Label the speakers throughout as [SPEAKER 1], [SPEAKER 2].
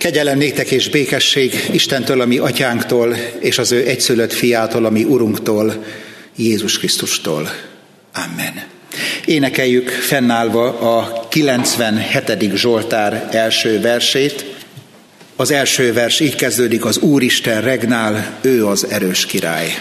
[SPEAKER 1] Kegyelem néktek és békesség Istentől, a mi atyánktól, és az ő egyszülött fiától, a mi Urunktól, Jézus Krisztustól. Amen. Énekeljük fennállva a 97. Zsoltár első versét. Az első vers így kezdődik: az Úristen regnál, ő az erős király.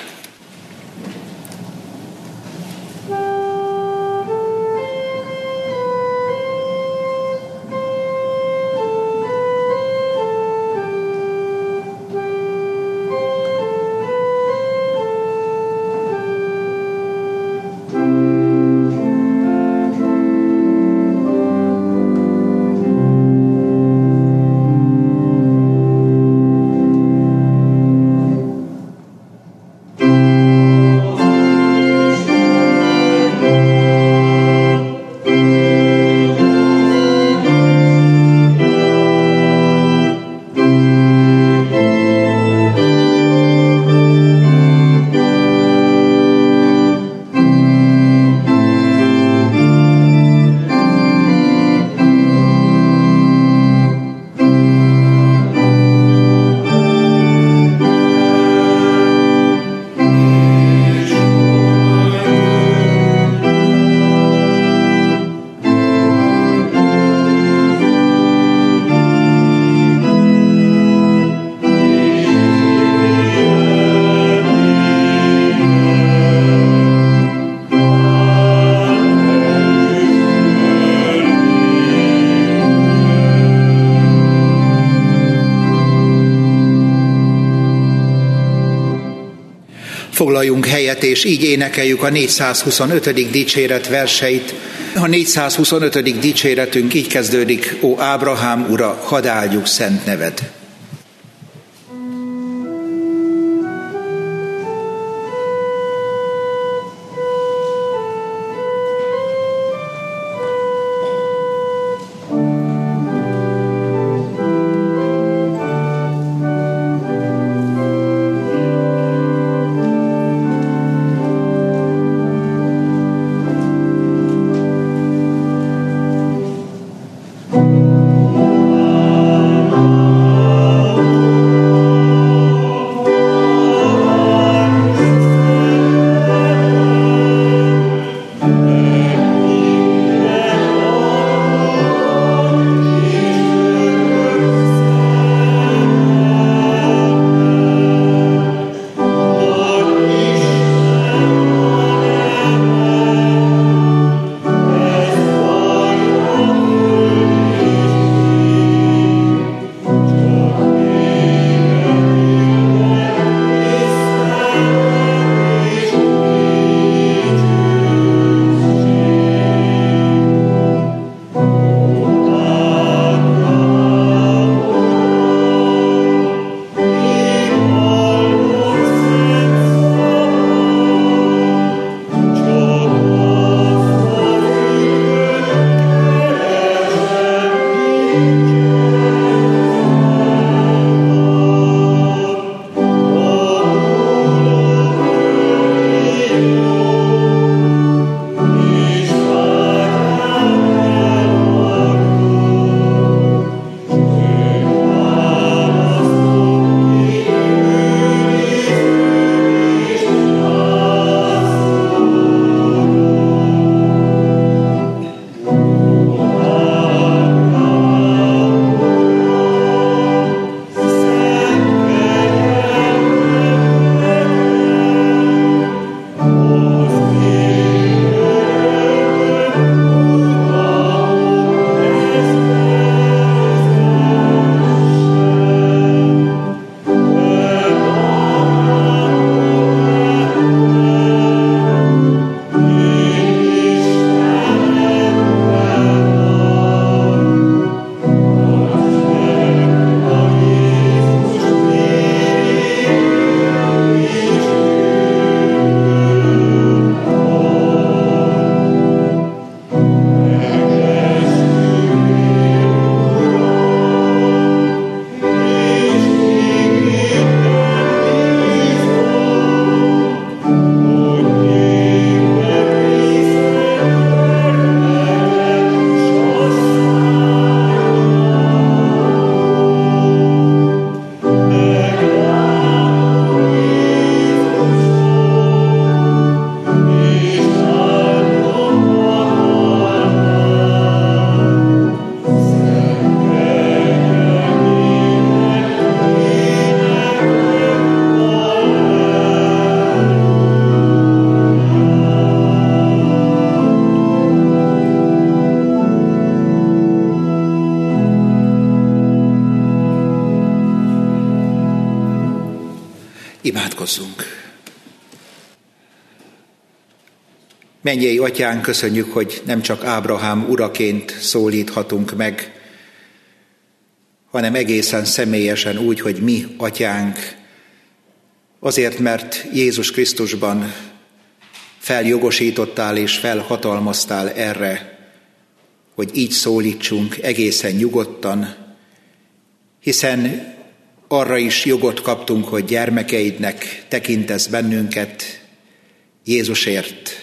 [SPEAKER 1] Foglaljunk helyet, és így énekeljük a 425. dicséret verseit. A 425. dicséretünk így kezdődik: Ó Ábrahám ura, hadd áldjuk szent neved. Imádkozzunk! Mennyei Atyánk, köszönjük, hogy nem csak Ábrahám uraként szólíthatunk meg, hanem egészen személyesen úgy, hogy mi Atyánk, azért, mert Jézus Krisztusban feljogosítottál és felhatalmaztál erre, hogy így szólítsunk egészen nyugodtan, hiszen arra is jogot kaptunk, hogy gyermekeidnek tekintesz bennünket Jézusért.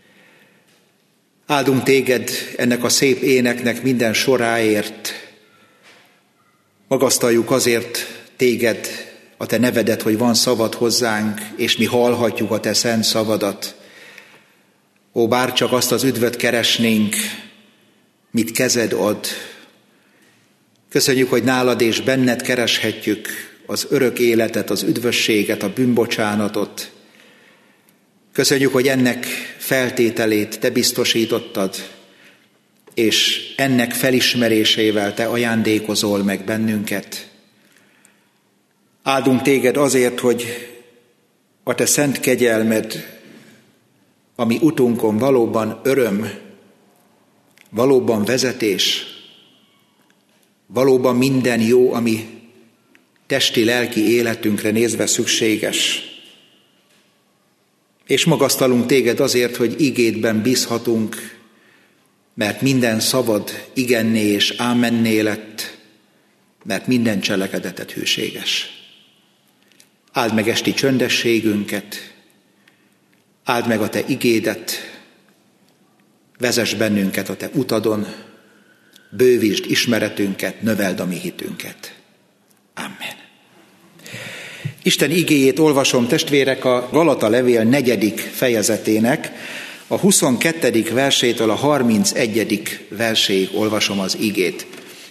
[SPEAKER 1] Áldunk téged ennek a szép éneknek minden soráért. Magasztaljuk azért téged, a te nevedet, hogy van szavad hozzánk, és mi hallhatjuk a te szent szavadat. Ó, bárcsak azt az üdvöt keresnénk, mit kezed ad. Köszönjük, hogy nálad és benned kereshetjük az örök életet, az üdvösséget, a bűnbocsánatot. Köszönjük, hogy ennek feltételét te biztosítottad, és ennek felismerésével te ajándékozol meg bennünket. Áldunk téged azért, hogy a te szent kegyelmed, ami utunkon valóban öröm, valóban vezetés, valóban minden jó, ami testi-lelki életünkre nézve szükséges. És magasztalunk téged azért, hogy igédben bízhatunk, mert minden szavad igenné és ámenné lett, mert minden cselekedetet hűséges. Áld meg esti csöndességünket, áld meg a te igédet, vezess bennünket a te utadon, bővítsd ismeretünket, növeld a mi hitünket. Amen. Isten igéjét olvasom, testvérek, a Galata levél 4. fejezetének a 22. versétől a 31. verséig olvasom az igét.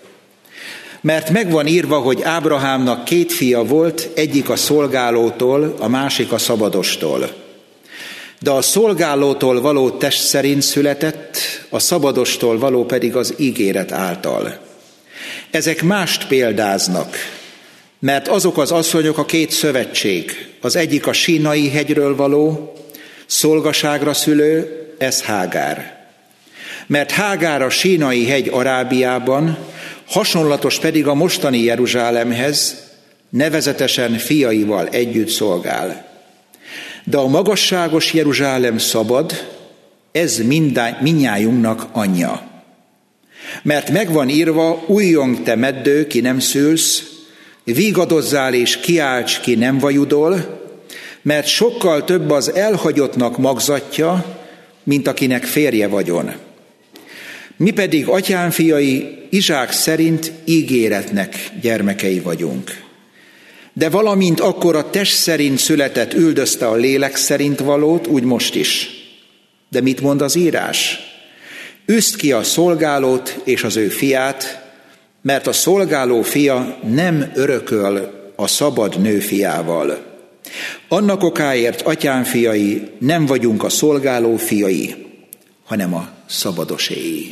[SPEAKER 1] Mert megvan írva, hogy Ábrahámnak 2 fia volt, egyik a szolgálótól, a másik a szabadostól. De a szolgálótól való test szerint született, a szabadostól való pedig az ígéret által. Ezek mást példáznak, mert azok az asszonyok a 2 szövetség, az egyik a Sínai hegyről való, szolgaságra szülő, ez Hágár. Mert Hágár a Sínai hegy Arábiában, hasonlatos pedig a mostani Jeruzsálemhez, nevezetesen fiaival együtt szolgál. De a magasságos Jeruzsálem szabad, ez mindnyájunknak anyja. Mert megvan írva, újjong te meddő, ki nem szülsz, vígadozzál és kiálts, ki nem vajudol, mert sokkal több az elhagyottnak magzatja, mint akinek férje vagyon. Mi pedig atyám fiai, Izsák szerint ígéretnek gyermekei vagyunk. De valamint akkor a test szerint született üldözte a lélek szerint valót, úgy most is. De mit mond az írás? Üzd ki a szolgálót és az ő fiát, mert a szolgáló fia nem örököl a szabad nő fiával. Annak okáért, atyám fiai, nem vagyunk a szolgáló fiai, hanem a szabadoséi.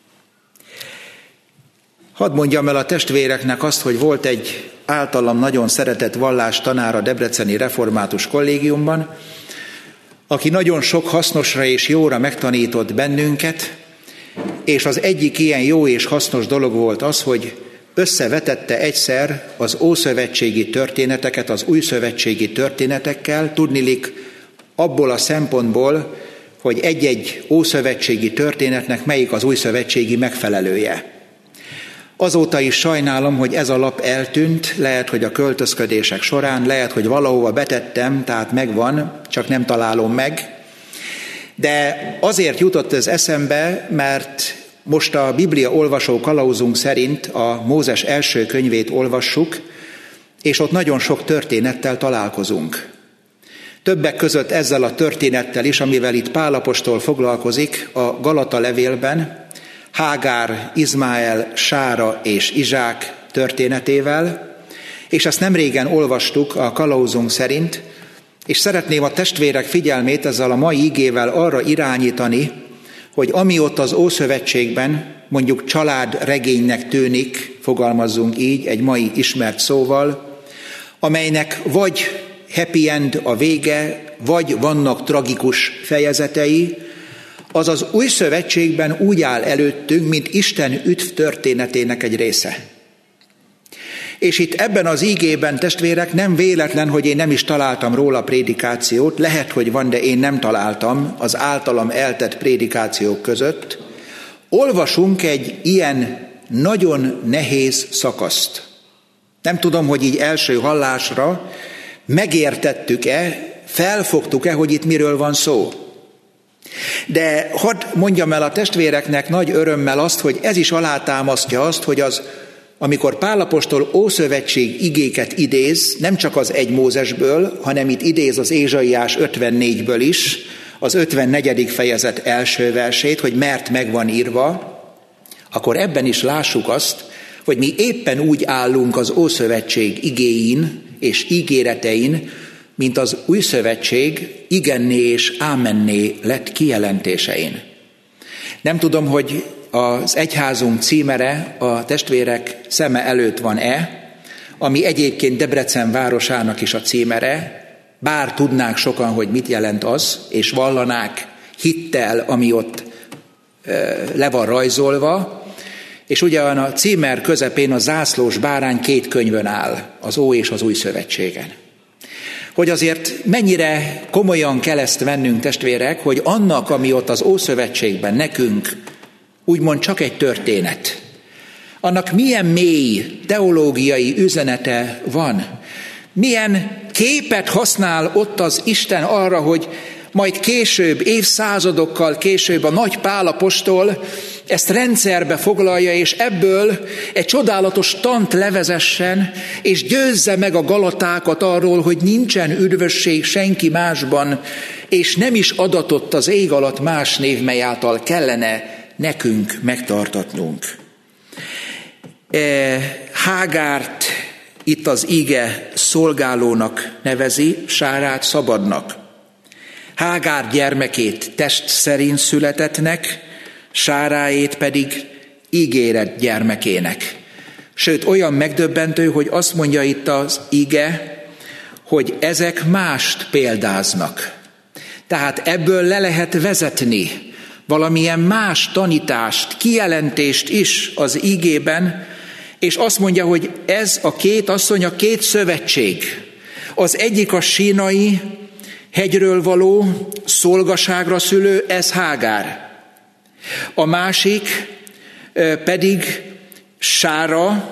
[SPEAKER 1] Hadd mondjam el a testvéreknek azt, hogy volt egy általam nagyon szeretett vallástanár a Debreceni Református Kollégiumban, aki nagyon sok hasznosra és jóra megtanított bennünket, és az egyik ilyen jó és hasznos dolog volt az, hogy összevetette egyszer az ószövetségi történeteket az újszövetségi történetekkel, tudniillik abból a szempontból, hogy egy-egy ószövetségi történetnek melyik az újszövetségi megfelelője. Azóta is sajnálom, hogy ez a lap eltűnt, lehet, hogy a költözködések során, lehet, hogy valahova betettem, tehát megvan, csak nem találom meg. De azért jutott ez eszembe, mert most a Biblia olvasó kalauzunk szerint a Mózes első könyvét olvassuk, és ott nagyon sok történettel találkozunk. Többek között ezzel a történettel is, amivel itt Pál apostol foglalkozik a Galata levélben, Hágár, Izmael, Sára és Izsák történetével, és ezt nemrégen olvastuk a kalauzunk szerint, és szeretném a testvérek figyelmét ezzel a mai igével arra irányítani, hogy ami ott az Ószövetségben mondjuk családregénynek tűnik, fogalmazzunk így, egy mai ismert szóval, amelynek vagy happy end a vége, vagy vannak tragikus fejezetei, az az Új Szövetségben úgy áll előttünk, mint Isten üdv történetének egy része. És itt ebben az ígében, testvérek, nem véletlen, hogy én nem is találtam róla prédikációt, lehet, hogy van, de én nem találtam az általam eltett prédikációk között. Olvasunk egy ilyen nagyon nehéz szakaszt. Nem tudom, hogy így első hallásra megértettük-e, felfogtuk-e, hogy itt miről van szó. De hadd mondjam el a testvéreknek nagy örömmel azt, hogy ez is alátámasztja azt, hogy amikor Pál apostol Ószövetség igéket idéz, nem csak az 1 Mózesből, hanem itt idéz az Ézsaiás 54-ből is, az 54. fejezet első versét, hogy mert meg van írva, akkor ebben is lássuk azt, hogy mi éppen úgy állunk az Ószövetség igéin és ígéretein, mint az Új Szövetség igenné és ámenné lett kijelentésein. Nem tudom, hogy az egyházunk címere a testvérek szeme előtt van-e, ami egyébként Debrecen városának is a címere, bár tudnák sokan, hogy mit jelent az, és vallanák hittel, ami ott le van rajzolva, és ugyan a címer közepén a zászlós bárány 2 könyvön áll, az Ó és az Új Szövetségen. Hogy azért mennyire komolyan kell ezt vennünk, testvérek, hogy annak, ami ott az Ószövetségben nekünk úgymond csak egy történet, annak milyen mély teológiai üzenete van, milyen képet használ ott az Isten arra, hogy majd később, évszázadokkal később a nagy Pál apostol ezt rendszerbe foglalja, és ebből egy csodálatos tant levezessen, és győzze meg a galatákat arról, hogy nincsen üdvösség senki másban, és nem is adatott az ég alatt más név, mely által kellene nekünk megtartatnunk. Hágárt itt az ige szolgálónak nevezi, Sárát szabadnak. Hágár gyermekét test szerint születettnek, Sáráét pedig ígéret gyermekének. Sőt, olyan megdöbbentő, hogy azt mondja itt az ige, hogy ezek mást példáznak. Tehát ebből le lehet vezetni valamilyen más tanítást, kijelentést is az ígében, és azt mondja, hogy ez a 2 asszony, a 2 szövetség. Az egyik a sínai hegyről való szolgaságra szülő, ez Hágár. A másik pedig Sára,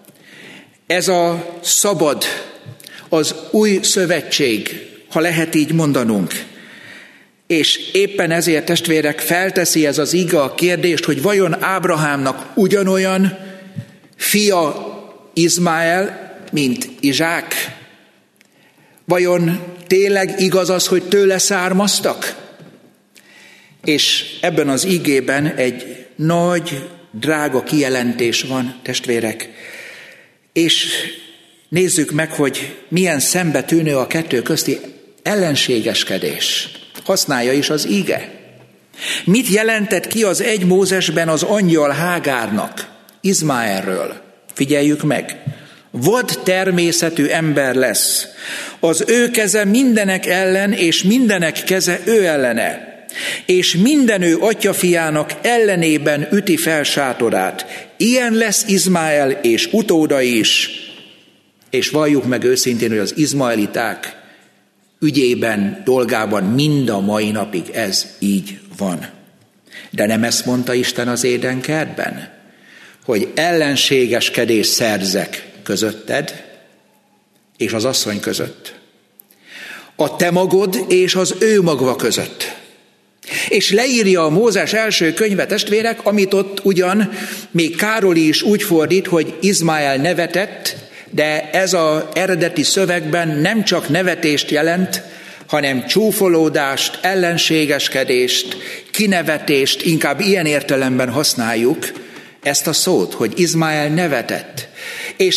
[SPEAKER 1] ez a szabad, az új szövetség, ha lehet így mondanunk. És éppen ezért, testvérek, felteszi ez az ige a kérdést, hogy vajon Ábrahámnak ugyanolyan fia Izmael, mint Izsák? Vajon tényleg igaz az, hogy tőle származtak? És ebben az igében egy nagy, drága kijelentés van, testvérek. És nézzük meg, hogy milyen szembetűnő a 2 közti ellenségeskedés. Használja is az ige. Mit jelentett ki az 1 Mózesben az angyal Hágárnak, Izmaelről? Figyeljük meg. Vad természetű ember lesz. Az ő keze mindenek ellen, és mindenek keze ő ellene. És minden ő atyafiának ellenében üti fel sátorát. Ilyen lesz Izmael és utóda is. És valljuk meg őszintén, hogy az izmaeliták ügyében, dolgában mind a mai napig ez így van. De nem ezt mondta Isten az Édenkertben? Hogy ellenségeskedés szerzek közötted és az asszony között. A te magod és az ő magva között. És leírja a Mózes első könyve, testvérek, amit ott ugyan még Károli is úgy fordít, hogy Izmael nevetett, de ez az eredeti szövegben nem csak nevetést jelent, hanem csúfolódást, ellenségeskedést, kinevetést, inkább ilyen értelemben használjuk ezt a szót, hogy Izmael nevetett. És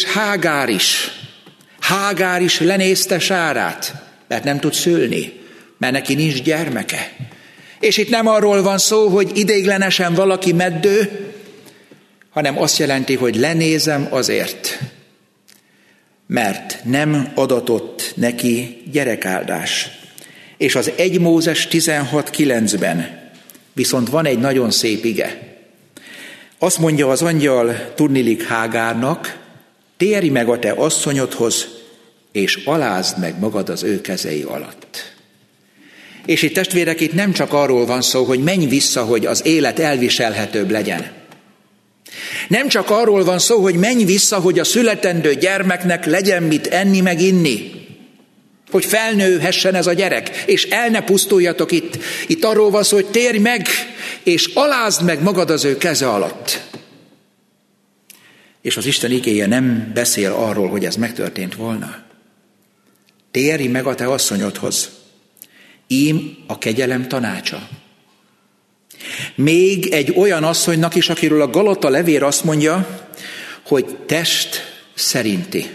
[SPEAKER 1] Hágár is lenézte Sárát, mert nem tud szülni, mert neki nincs gyermeke. És itt nem arról van szó, hogy ideiglenesen valaki meddő, hanem azt jelenti, hogy lenézem azért, mert nem adatott neki gyerekáldás. És az 1 Mózes 16:9-ben viszont van egy nagyon szép ige. Azt mondja az angyal tudniillik Hágárnak, térj meg a te asszonyodhoz, és alázd meg magad az ő kezei alatt. És itt testvérek, itt nem csak arról van szó, hogy menj vissza, hogy az élet elviselhetőbb legyen. Nem csak arról van szó, hogy menj vissza, hogy a születendő gyermeknek legyen mit enni meg inni. Hogy felnőhessen ez a gyerek, és el ne pusztuljatok itt. Itt arról van szó, hogy térj meg, és alázd meg magad az ő keze alatt. És az Isten igéje nem beszél arról, hogy ez megtörtént volna. Térj meg a te asszonyodhoz. Ím a kegyelem tanácsa. Még egy olyan asszonynak is, akiről a Galata levél azt mondja, hogy test szerinti.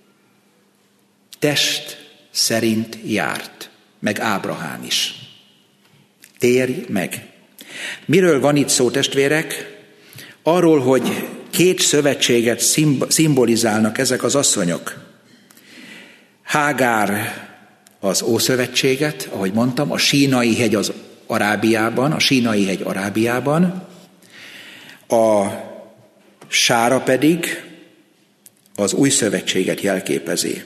[SPEAKER 1] Test szerint járt, meg Ábrahám is. Térj meg. Miről van itt szó, testvérek? Arról, hogy 2 szövetséget szimbolizálnak ezek az asszonyok. Hágár az Ószövetséget, ahogy mondtam, a Sínai hegy az Arábiában, a Sínai hegy Arábiában, a Sára pedig az Új Szövetséget jelképezi.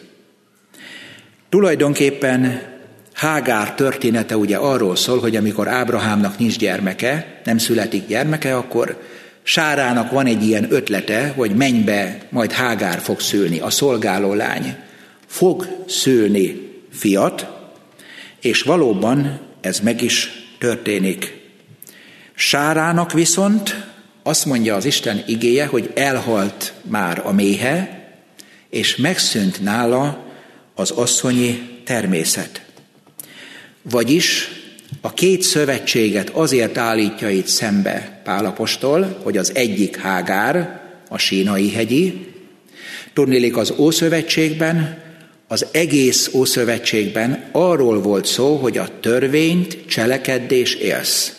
[SPEAKER 1] Tulajdonképpen Hágár története ugye arról szól, hogy amikor Ábrahámnak nincs gyermeke, nem születik gyermeke, akkor Sárának van egy ilyen ötlete, hogy mennybe majd Hágár fog szülni, a szolgáló lány fog szülni fiat, és valóban ez meg is történik. Sárának viszont azt mondja az Isten igéje, hogy elhalt már a méhe, és megszűnt nála az asszonyi természet. Vagyis a 2 szövetséget azért állítja itt szembe Pál apostol, hogy az egyik Hágár, a Sínai hegyi, tudniillik az Ószövetségben, az egész Ószövetségben arról volt szó, hogy a törvényt cselekedd és élsz.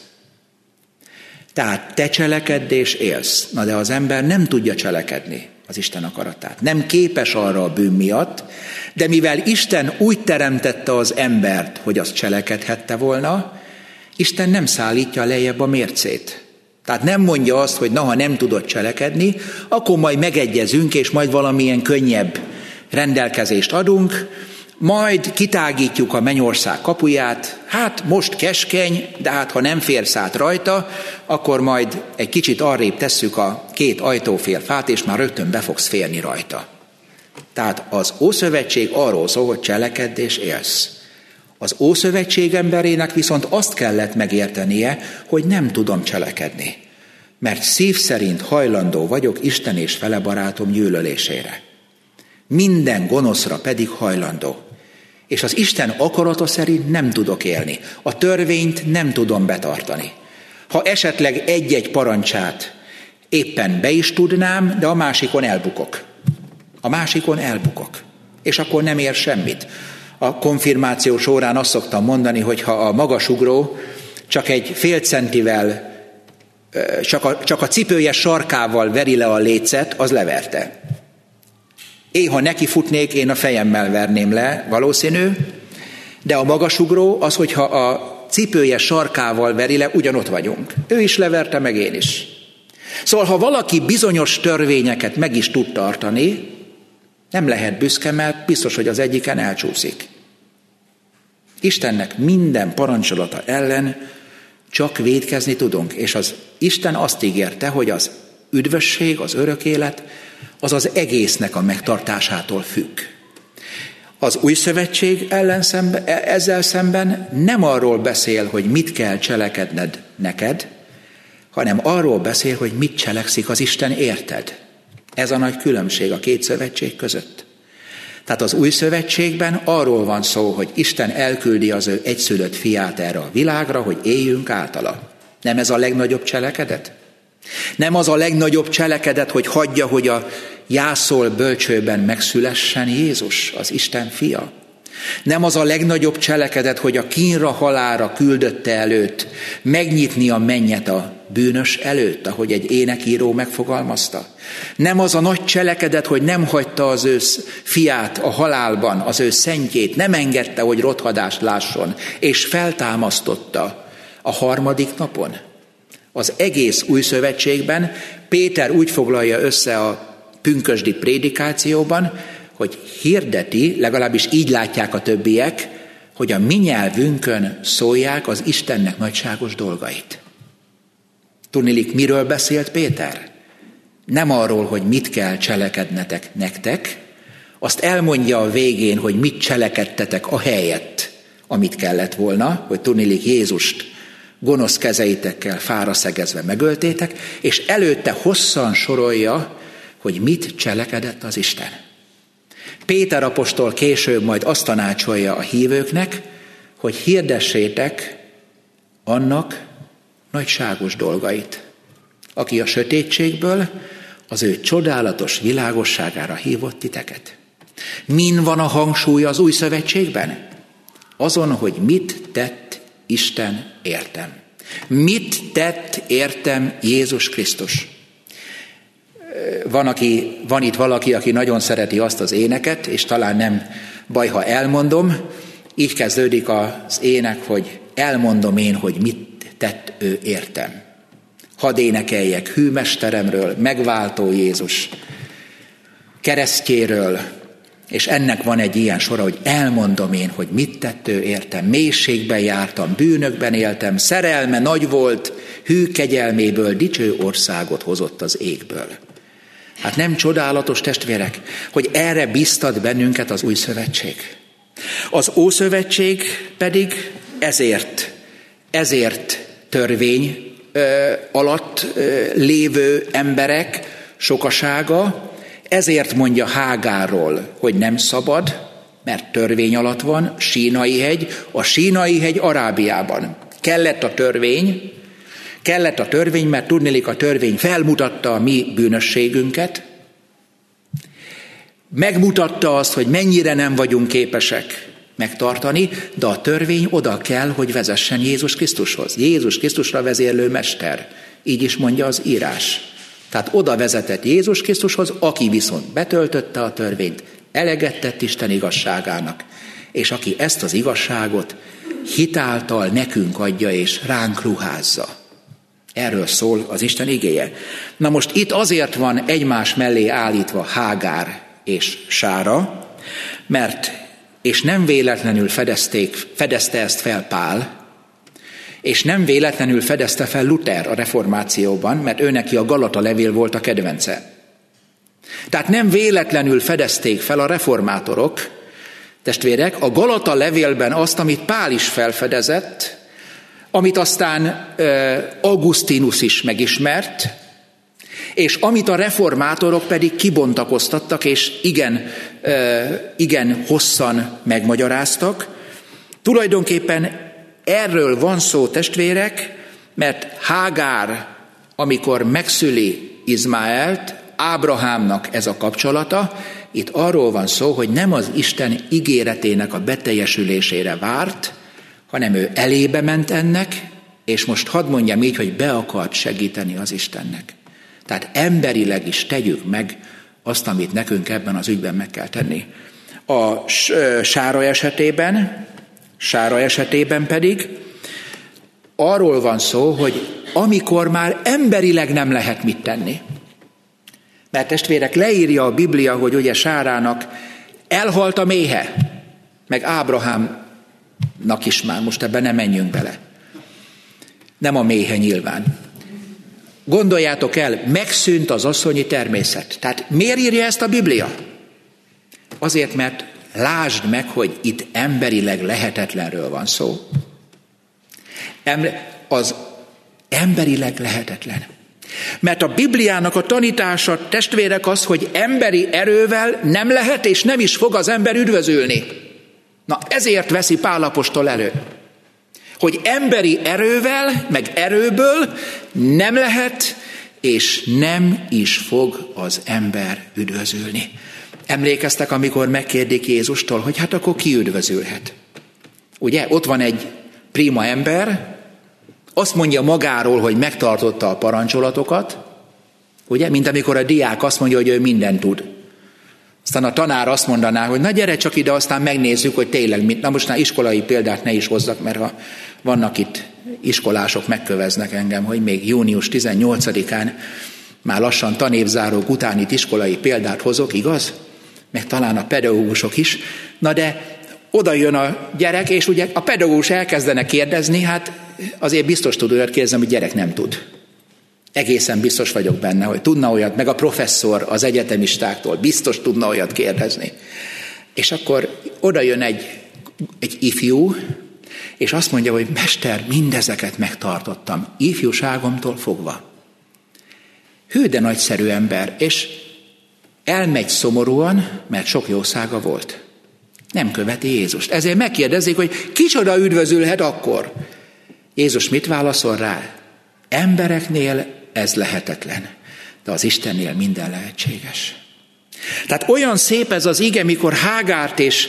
[SPEAKER 1] Tehát te cselekedd és élsz. Na de az ember nem tudja cselekedni az Isten akaratát. Nem képes arra a bűn miatt, de mivel Isten úgy teremtette az embert, hogy az cselekedhette volna, Isten nem szállítja lejjebb a mércét. Tehát nem mondja azt, hogy na, ha nem tudod cselekedni, akkor majd megegyezünk, és majd valamilyen könnyebb rendelkezést adunk, majd kitágítjuk a mennyország kapuját, hát most keskeny, de hát ha nem férsz át rajta, akkor majd egy kicsit arrébb tesszük a 2 ajtófélfát, és már rögtön be fogsz férni rajta. Tehát az Ószövetség arról szól, hogy cselekedj és élsz. Az Ószövetség emberének viszont azt kellett megértenie, hogy nem tudom cselekedni, mert szív szerint hajlandó vagyok Isten és fele barátom gyűlölésére. Minden gonoszra pedig hajlandó. És az Isten akarata szerint nem tudok élni. A törvényt nem tudom betartani. Ha esetleg egy-egy parancsát éppen be is tudnám, de a másikon elbukok. És akkor nem ér semmit. A konfirmáció során azt szoktam mondani, hogy ha a magasugró csak egy fél centivel, csak a cipője sarkával veri le a lécet, az leverte. Ha neki futnék, én a fejemmel verném le, valószínű, de a magasugró az, hogyha a cipője sarkával veri le, ugyanott vagyunk. Ő is leverte, meg én is. Szóval, ha valaki bizonyos törvényeket meg is tud tartani, nem lehet büszke, mert biztos, hogy az egyiken elcsúszik. Istennek minden parancsolata ellen csak vétkezni tudunk, és az Isten azt ígérte, hogy az üdvösség, az örök élet, az az egésznek a megtartásától függ. Az Új Szövetség ezzel szemben nem arról beszél, hogy mit kell cselekedned neked, hanem arról beszél, hogy mit cselekszik az Isten érted. Ez a nagy különbség a 2 szövetség között. Tehát az Új Szövetségben arról van szó, hogy Isten elküldi az ő egyszülött fiát erre a világra, hogy éljünk általa. Nem ez a legnagyobb cselekedet? Nem az a legnagyobb cselekedet, hogy hagyja, hogy a jászol bölcsőben megszülessen Jézus, az Isten fia? Nem az a legnagyobb cselekedet, hogy a kínra, halálra küldötte előtt megnyitni a mennyet a bűnös előtt, ahogy egy énekíró megfogalmazta. Nem az a nagy cselekedet, hogy nem hagyta az ő fiát a halálban, az ő szentjét, nem engedte, hogy rothadást lásson, és feltámasztotta a harmadik napon. Az egész új szövetségben Péter úgy foglalja össze a pünkösdi prédikációban, hogy hirdeti, legalábbis így látják a többiek, hogy a mi nyelvünkön szólják az Istennek nagyságos dolgait. Tudniillik, miről beszélt Péter? Nem arról, hogy mit kell cselekednetek nektek, azt elmondja a végén, hogy mit cselekedtetek ahelyett, amit kellett volna, hogy tudniillik Jézust gonosz kezeitekkel fára szegezve megöltétek, és előtte hosszan sorolja, hogy mit cselekedett az Isten. Péter apostol később majd azt tanácsolja a hívőknek, hogy hirdessétek annak nagyságos dolgait, aki a sötétségből az ő csodálatos világosságára hívott titeket. Min van a hangsúly az új szövetségben? Azon, hogy mit tett Isten értem. Mit tett értem Jézus Krisztus? Van itt valaki, aki nagyon szereti azt az éneket, és talán nem baj, ha elmondom. Így kezdődik az ének, hogy elmondom én, hogy mit tett ő értem. Hadd énekeljek hűmesteremről, megváltó Jézus keresztjéről, és ennek van egy ilyen sora, hogy elmondom én, hogy mit tett ő értem. Mélységben jártam, bűnökben éltem, szerelme nagy volt, hű kegyelméből dicső országot hozott az égből. Hát nem csodálatos, testvérek, hogy erre biztat bennünket az új szövetség. Az Ószövetség pedig ezért törvény alatt lévő emberek sokasága, ezért mondja Hágárról, hogy nem szabad, mert törvény alatt van, Sínai hegy, a Sínai hegy Arábiában. Kellett a törvény, mert tudniillik, a törvény felmutatta a mi bűnösségünket, megmutatta azt, hogy mennyire nem vagyunk képesek megtartani, de a törvény oda kell, hogy vezessen Jézus Krisztushoz. Jézus Krisztusra vezérlő mester, így is mondja az írás. Tehát oda vezetett Jézus Krisztushoz, aki viszont betöltötte a törvényt, eleget tett Isten igazságának, és aki ezt az igazságot hitáltal nekünk adja és ránk ruházza. Erről szól az Isten igéje. Na most itt azért van egymás mellé állítva Hágár és Sára, mert és nem véletlenül fedezte ezt fel Pál, és nem véletlenül fedezte fel Luther a reformációban, mert ő neki a Galata levél volt a kedvence. Tehát nem véletlenül fedezték fel a reformátorok, testvérek, a Galata levélben azt, amit Pál is felfedezett, amit aztán Augustinus is megismert, és amit a reformátorok pedig kibontakoztattak, és igen hosszan megmagyaráztak. Tulajdonképpen erről van szó, testvérek, mert Hágár, amikor megszüli Izmaelt, Ábrahámnak ez a kapcsolata, itt arról van szó, hogy nem az Isten ígéretének a beteljesülésére várt, hanem ő elébe ment ennek, és most hadd mondjam így, hogy be akart segíteni az Istennek. Tehát emberileg is tegyük meg azt, amit nekünk ebben az ügyben meg kell tenni. A Sára esetében pedig arról van szó, hogy amikor már emberileg nem lehet mit tenni. Mert testvérek, leírja a Biblia, hogy ugye Sárának elhalt a méhe, meg Ábrahámnak is már, most ebben nem menjünk bele. Nem a méhe nyilván. Gondoljátok el, megszűnt az asszonyi természet. Tehát miért írja ezt a Biblia? Azért, mert lásd meg, hogy itt emberileg lehetetlenről van szó. Az emberileg lehetetlen. Mert a Bibliának a tanítása, testvérek, az, hogy emberi erővel nem lehet és nem is fog az ember üdvözülni. Na ezért veszi Pál apostol elő, hogy emberi erővel, meg erőből nem lehet és nem is fog az ember üdvözülni. Emlékeztek, amikor megkérdik Jézustól, hogy hát akkor ki üdvözülhet? Ugye, ott van egy prima ember, azt mondja magáról, hogy megtartotta a parancsolatokat, ugye, mint amikor a diák azt mondja, hogy ő mindent tud. Aztán a tanár azt mondaná, hogy na gyere csak ide, aztán megnézzük, hogy tényleg, na most már iskolai példát ne is hozzak, mert ha vannak itt iskolások, megköveznek engem, hogy még június 18-án már lassan tanévzárók után itt iskolai példát hozok, igaz? Meg talán a pedagógusok is. Na de oda jön a gyerek, és ugye a pedagógus elkezdene kérdezni, hát azért biztos tud olyat kérdezni, hogy gyerek nem tud. Egészen biztos vagyok benne, hogy tudna olyat, meg a professzor az egyetemistáktól biztos tudna olyat kérdezni. És akkor oda jön egy ifjú, és azt mondja, hogy mester, mindezeket megtartottam, ifjúságomtól fogva. Hű, de nagyszerű ember, és elmegy szomorúan, mert sok jószága volt. Nem követi Jézust. Ezért megkérdezik, hogy kicsoda üdvözülhet akkor. Jézus mit válaszol rá? Embereknél ez lehetetlen, de az Istennél minden lehetséges. Tehát olyan szép ez az ige, mikor Hágárt és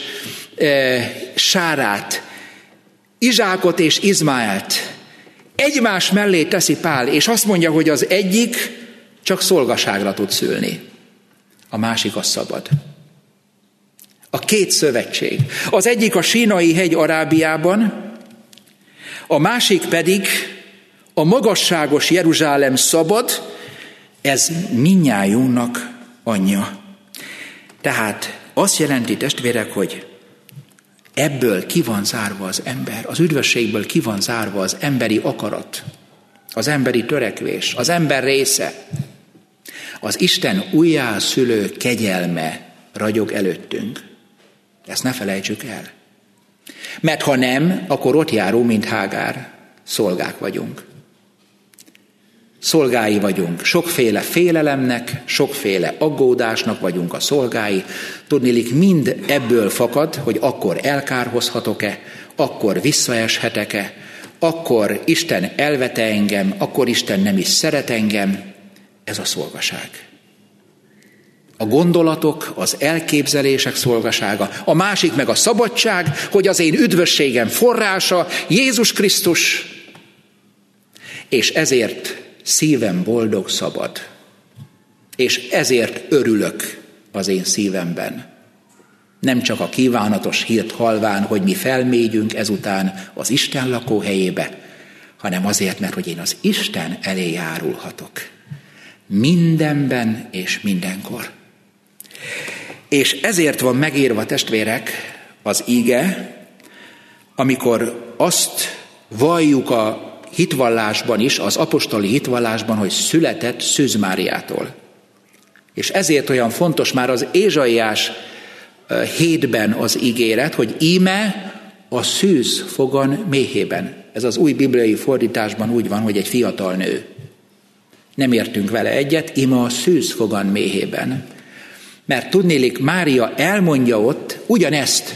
[SPEAKER 1] Sárát, Izsákot és Izmaelt egymás mellé teszi Pál, és azt mondja, hogy az egyik csak szolgaságra tud szülni, a másik az szabad. A két szövetség. Az egyik a Sínai hegy Arábiában, a másik pedig a magasságos Jeruzsálem szabad, ez mindnyájunknak anyja. Tehát azt jelenti, testvérek, hogy ebből ki van zárva az ember, az üdvösségből ki van zárva az emberi akarat, az emberi törekvés, az ember része. Az Isten újjászülő kegyelme ragyog előttünk. Ezt ne felejtsük el. Mert ha nem, akkor ott járunk, mint Hágár. Szolgák vagyunk. Szolgái vagyunk. Sokféle félelemnek, sokféle aggódásnak vagyunk a szolgái. Tudniillik, mind ebből fakad, hogy akkor elkárhozhatok-e, akkor visszaeshetek-e, akkor Isten elvete engem, akkor Isten nem is szeret engem. Ez a szolgaság. A gondolatok, az elképzelések szolgasága. A másik meg a szabadság, hogy az én üdvösségem forrása Jézus Krisztus, és ezért szívem boldog, szabad. És ezért örülök az én szívemben. Nem csak a kívánatos hírt halván, hogy mi felmégyünk ezután az Isten lakóhelyébe, hanem azért, mert hogy én az Isten elé járulhatok. Mindenben és mindenkor. És ezért van megírva, testvérek, az ige, amikor azt valljuk a hitvallásban is, az apostoli hitvallásban, hogy született Szűz Máriától. És ezért olyan fontos már az Ézsaiás 7-ben az ígéret, hogy íme a szűz fogan méhében. Ez az új bibliai fordításban úgy van, hogy egy fiatal nő. Nem értünk vele egyet, íme a szűz fogan méhében. Mert tudniillik, Mária elmondja ott ugyanezt.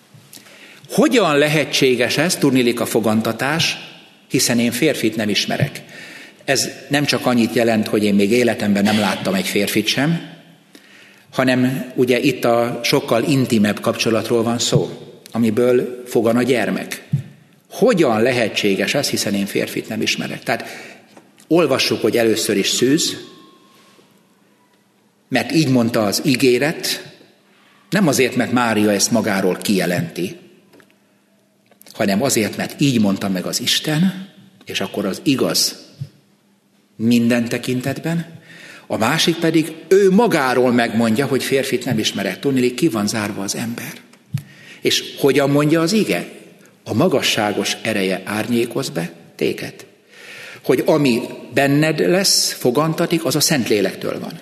[SPEAKER 1] Hogyan lehetséges ez, tudniillik a fogantatás, hiszen én férfit nem ismerek. Ez nem csak annyit jelent, hogy én még életemben nem láttam egy férfit sem, hanem ugye itt a sokkal intimebb kapcsolatról van szó, amiből fogan a gyermek. Hogyan lehetséges ez, hiszen én férfit nem ismerek? Tehát olvassuk, hogy először is szűz, mert így mondta az ígéret, nem azért, mert Mária ezt magáról kijelenti, hanem azért, mert így mondta meg az Isten, és akkor az igaz minden tekintetben, a másik pedig ő magáról megmondja, hogy férfit nem ismerek. Tudniillik, ki van zárva az ember. És hogyan mondja az ige? A magasságos ereje árnyékoz be téged. Hogy ami benned lesz, fogantatik, az a Szentlélektől van.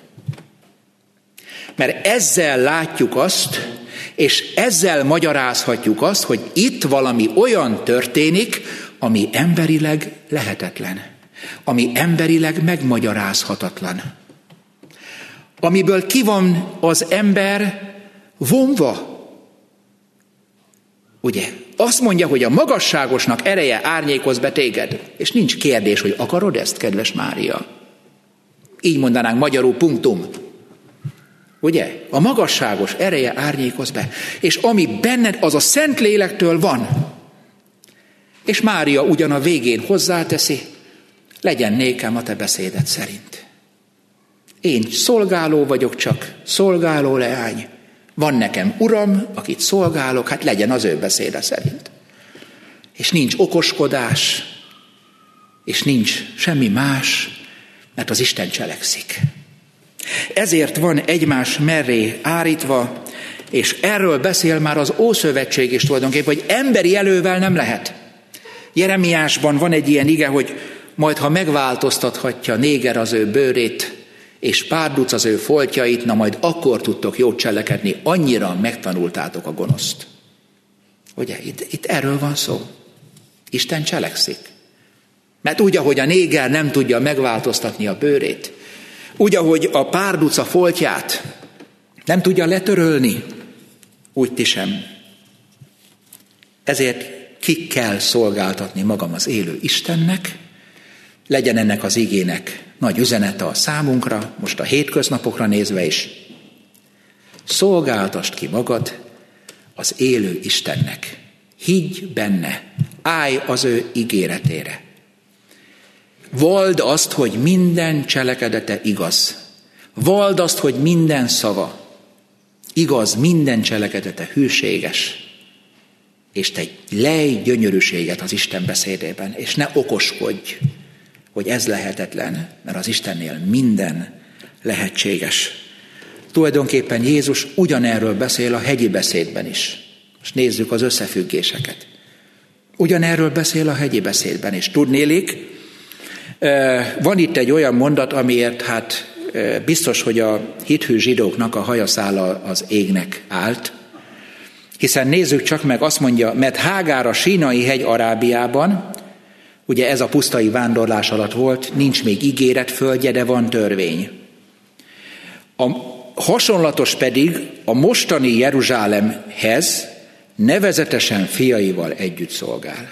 [SPEAKER 1] Mert ezzel látjuk azt, és ezzel magyarázhatjuk azt, hogy itt valami olyan történik, ami emberileg lehetetlen, ami emberileg megmagyarázhatatlan, amiből ki van az ember vonva. Ugye? Azt mondja, hogy a magasságosnak ereje árnyékoz be téged, és nincs kérdés, hogy akarod ezt, kedves Mária? Így mondanánk magyarul punktum. Ugye? A magasságos ereje árnyékoz be. És ami benned, az a Szentlélektől van. És Mária ugyan a végén hozzáteszi, legyen nékem a te beszéded szerint. Én szolgáló vagyok csak, szolgáló leány. Van nekem uram, akit szolgálok, hát legyen az ő beszéde szerint. És nincs okoskodás, és nincs semmi más, mert az Isten cselekszik. Ezért van egymás mellé állítva, és erről beszél már az Ószövetség is tulajdonképpen, hogy emberi elővel nem lehet. Jeremiásban van egy ilyen ige, hogy majd ha megváltoztathatja néger az ő bőrét, és párduc az ő foltjait, na majd akkor tudtok jót cselekedni, annyira megtanultátok a gonoszt. Ugye, itt erről van szó. Isten cselekszik. Mert úgy, ahogy a néger nem tudja megváltoztatni a bőrét, úgy, ahogy a párduc a foltját nem tudja letörölni, úgy ti sem. Ezért ki kell szolgáltatni magam az élő Istennek, legyen ennek az igének nagy üzenete a számunkra, most a hétköznapokra nézve is. Szolgáltasd ki magad az élő Istennek. Higgy benne, állj az ő ígéretére. Vald azt, hogy minden cselekedete igaz. Vald azt, hogy minden szava igaz, minden cselekedete hűséges. És te lejj gyönyörűséget az Isten beszédében, és ne okoskodj, hogy ez lehetetlen, mert az Istennél minden lehetséges. Tulajdonképpen Jézus ugyanerről beszél a hegyi beszédben is. Most nézzük az összefüggéseket. Ugyanerről beszél a hegyi beszédben is. Tudnélik, van itt egy olyan mondat, amiért biztos, hogy a hithű zsidóknak a hajaszála az égnek állt, hiszen nézzük csak meg, azt mondja, mert Hágár a Sínai hegy Arábiában, ugye ez a pusztai vándorlás alatt volt, nincs még ígéret földje, de van törvény. A hasonlatos pedig a mostani Jeruzsálemhez nevezetesen fiaival együtt szolgál.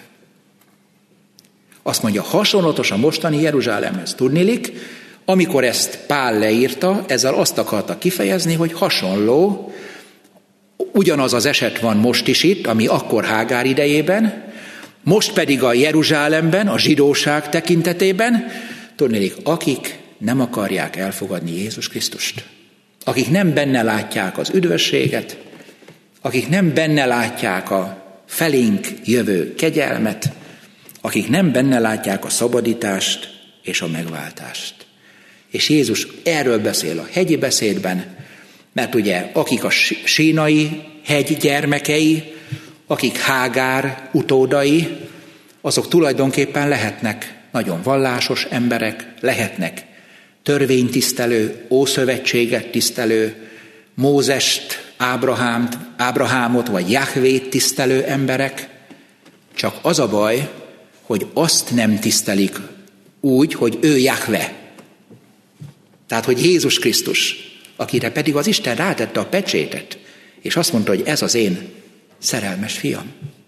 [SPEAKER 1] Azt mondja, hasonlatos a mostani Jeruzsálemhez. Tudnilik, amikor ezt Pál leírta, ezzel azt akarta kifejezni, hogy hasonló, ugyanaz az eset van most is itt, ami akkor Hágár idejében, most pedig a Jeruzsálemben, a zsidóság tekintetében, tudnilik, akik nem akarják elfogadni Jézus Krisztust, akik nem benne látják az üdvösséget, akik nem benne látják a felénk jövő kegyelmet, akik nem benne látják a szabadítást és a megváltást. És Jézus erről beszél a hegyi beszédben, mert ugye akik a Sínai hegy gyermekei, akik Hágár utódai, azok tulajdonképpen lehetnek nagyon vallásos emberek, lehetnek törvénytisztelő, Ószövetséget tisztelő, Mózest, Ábrahámot vagy Jahvét tisztelő emberek, csak az a baj, hogy azt nem tisztelik úgy, hogy ő Jahve. Tehát, hogy Jézus Krisztus, akire pedig az Isten rátette a pecsétet, és azt mondta, hogy ez az én szerelmes fiam.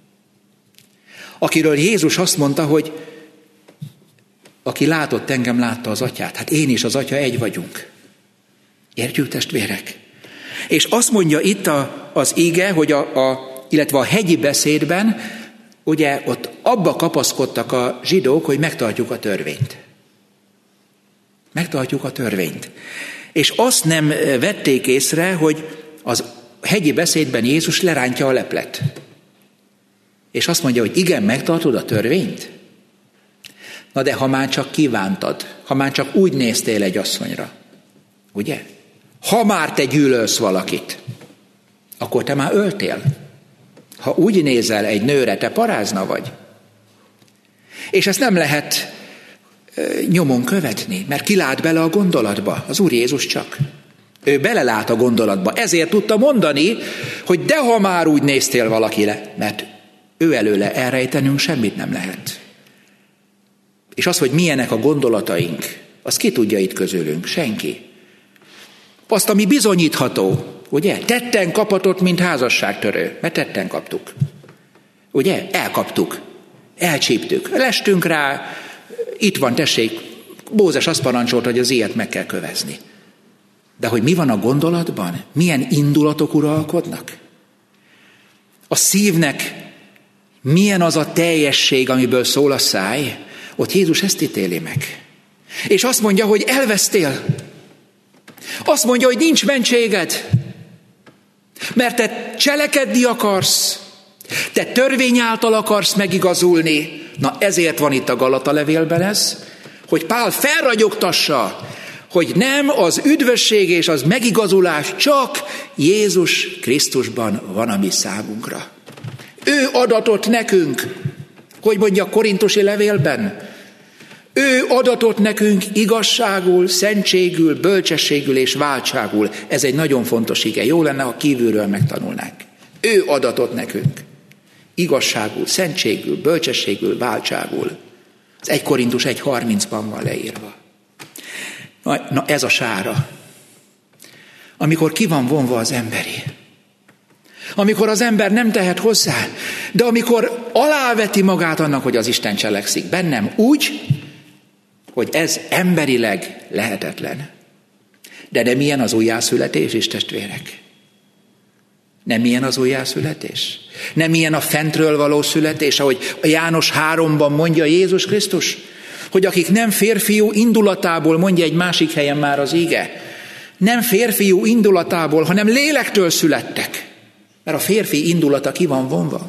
[SPEAKER 1] Akiről Jézus azt mondta, hogy aki látott engem, látta az atyát. Hát én és az atya egy vagyunk. Értjük, testvérek? És azt mondja itt az ige, hogy illetve a hegyi beszédben, ugye ott abba kapaszkodtak a zsidók, hogy megtartjuk a törvényt. Megtartjuk a törvényt. És azt nem vették észre, hogy az hegyi beszédben Jézus lerántja a leplet. És azt mondja, hogy igen, megtartod a törvényt? Na de ha már csak kívántad, ha már csak úgy néztél egy asszonyra, ugye? Ha már te gyűlölsz valakit, akkor te már öltél. Ha úgy nézel egy nőre, te parázna vagy. És ezt nem lehet nyomon követni, mert kilát bele a gondolatba, az Úr Jézus csak. Ő belelát a gondolatba, ezért tudta mondani, hogy de ha már úgy néztél valakire, mert ő előle elrejtenünk semmit nem lehet. És az, hogy milyenek a gondolataink, az ki tudja itt közülünk? Senki. Azt, ami bizonyítható, ugye? Tetten kapatott, mint házasságtörő, mert tetten kaptuk. Ugye? Elkaptuk, elcsíptük, lestünk rá, itt van, tessék, Mózes azt parancsolta, hogy az ilyet meg kell kövezni. De hogy mi van a gondolatban? Milyen indulatok uralkodnak? A szívnek milyen az a teljesség, amiből szól a száj? Ott Jézus ezt ítéli meg. És azt mondja, hogy elvesztél. Azt mondja, hogy nincs mentséged. Mert te cselekedni akarsz. Te törvény által akarsz megigazulni. Na ezért van itt a Galata levélben ez, hogy Pál felragyogtassa, hogy nem az üdvösség és az megigazulás csak Jézus Krisztusban van a mi számunkra. Ő adatott nekünk, hogy mondja a korintusi levélben, ő adatott nekünk igazságul, szentségül, bölcsességül és váltságul. Ez egy nagyon fontos ige. Jó lenne, ha kívülről megtanulnánk. Ő adatott nekünk. Igazságul, szentségül, bölcsességül, váltságul. Az 1 Korintus 1:30-ban van leírva. Na ez a sára. Amikor ki van vonva az emberi. Amikor az ember nem tehet hozzá, de amikor aláveti magát annak, hogy az Isten cselekszik bennem úgy, hogy ez emberileg lehetetlen. De nem ilyen az újjászületés is, testvérek? Nem ilyen az újjászületés? Nem ilyen a fentről való születés, ahogy a János 3-ban mondja Jézus Krisztus, hogy akik nem férfiú indulatából, mondja egy másik helyen már az ige, nem férfiú indulatából, hanem lélektől születtek. Mert a férfi indulata ki van vonva.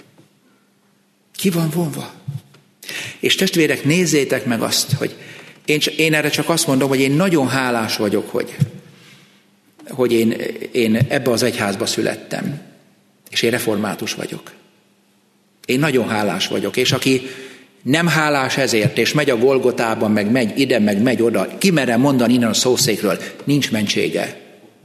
[SPEAKER 1] Ki van vonva. És testvérek, nézzétek meg azt, hogy én erre csak azt mondom, hogy én nagyon hálás vagyok, hogy én ebbe az egyházba születtem, és én református vagyok. Én nagyon hálás vagyok, és aki nem hálás ezért, és megy a Golgotában, meg megy ide, meg megy oda, kimerem mondani innen a szószékről, nincs mentsége.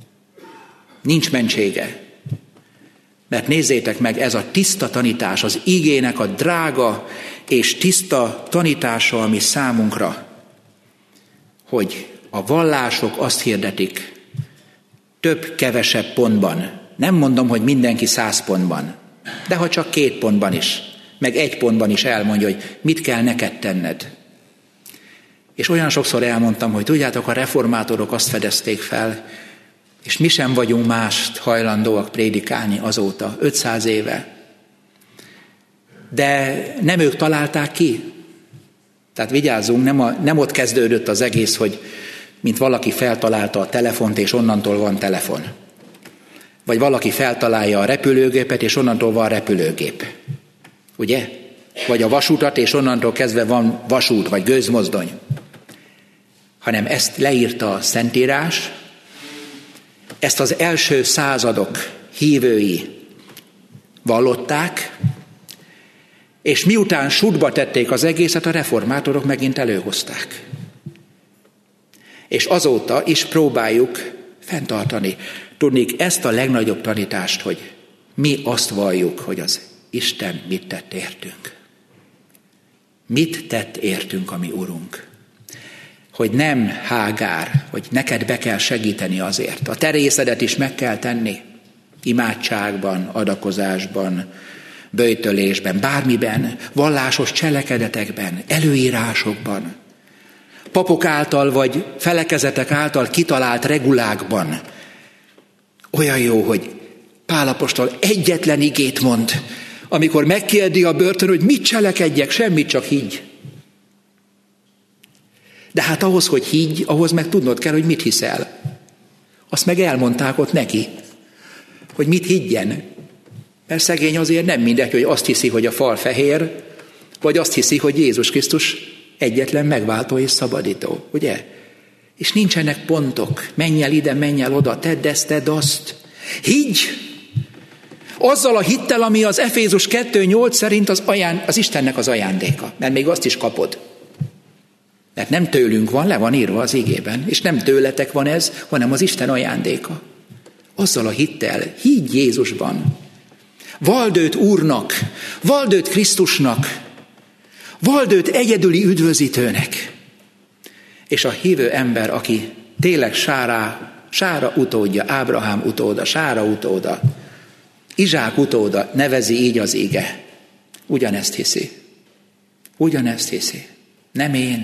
[SPEAKER 1] Nincs mentsége. Mert nézzétek meg, ez a tiszta tanítás, az igének a drága és tiszta tanítása, ami számunkra, hogy a vallások azt hirdetik, több-kevesebb pontban. Nem mondom, hogy mindenki 100 pontban, de ha csak 2 pontban is, meg 1 pontban is elmondja, hogy mit kell neked tenned. És olyan sokszor elmondtam, hogy tudjátok, a reformátorok azt fedezték fel, és mi sem vagyunk mást hajlandóak prédikálni azóta, 500 éve. De nem ők találták ki. Tehát vigyázzunk, nem ott kezdődött az egész, hogy mint valaki feltalálta a telefont, és onnantól van telefon. Vagy valaki feltalálja a repülőgépet, és onnantól van repülőgép. Ugye? Vagy a vasutat, és onnantól kezdve van vasút, vagy gőzmozdony. Hanem ezt leírta a Szentírás, ezt az első századok hívői vallották, és miután sútba tették az egészet, a reformátorok megint előhozták. És azóta is próbáljuk fenntartani. Tudnék ezt a legnagyobb tanítást, hogy mi azt valljuk, hogy az Isten mit tett értünk. Mit tett értünk a mi Urunk? Hogy nem Hágár, hogy neked be kell segíteni azért. A te részedet is meg kell tenni. Imádságban, adakozásban, böjtölésben, bármiben, vallásos cselekedetekben, előírásokban, papok által vagy felekezetek által kitalált regulákban. Olyan jó, hogy Pál apostol egyetlen igét mond, amikor megkérdi a börtön, hogy mit cselekedjek, semmit, csak higgy. De hát ahhoz, hogy higgy, ahhoz meg tudnod kell, hogy mit hiszel. Azt meg elmondták ott neki, hogy mit higgyen. Mert szegény azért nem mindegy, hogy azt hiszi, hogy a fal fehér, vagy azt hiszi, hogy Jézus Krisztus egyetlen megváltó és szabadító, ugye? És nincsenek pontok, menj el ide, menj el oda, tedd ezt, tedd azt. Higgy! Azzal a hittel, ami az Efézus 2:8 szerint az Istennek az ajándéka, mert még azt is kapod. Mert nem tőlünk van, le van írva az igében, és nem tőletek van ez, hanem az Isten ajándéka. Azzal a hittel, higgy Jézusban. Vald őt Úrnak, vald őt Krisztusnak, vald őt egyedüli üdvözítőnek. És a hívő ember, aki tényleg Sára utódja, Ábrahám utóda, Sára utóda, Izsák utóda, nevezi így az ige. Ugyanezt hiszi. Ugyanezt hiszi. Nem én.